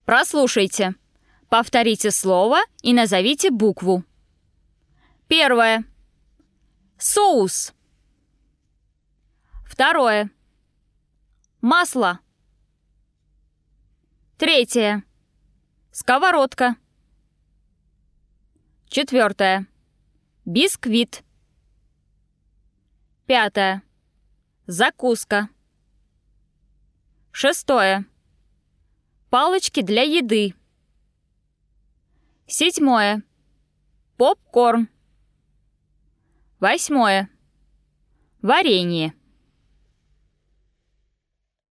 Прослушайте. Повторите слово и назовите букву. Первое. Соус. Второе. Масло. Третье. Сковородка. Четвертое. Бисквит. Пятое. Закуска. Шестое. Палочки для еды. Седьмое. Попкорн. Восьмое. Варенье.